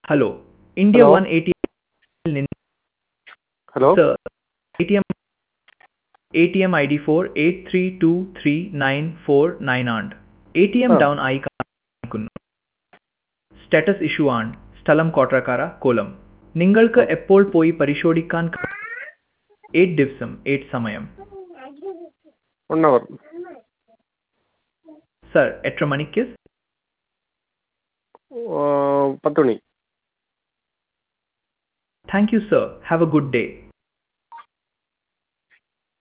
Hello. India Hello? 180 Hello? sir. ATM ID 4832394 and ATM Ah, down icon status issue and സ്ഥലം കോട്രക്കാര കൊല്ലം നിങ്ങൾക്ക് okay. എപ്പോൾ പോയി പരിശോധിക്കാൻ 8 ദിവസം 8 സമയം 1 hour. സർ എത്ര മണിക്ക് 10 മണി. Thank you sir, have a good day.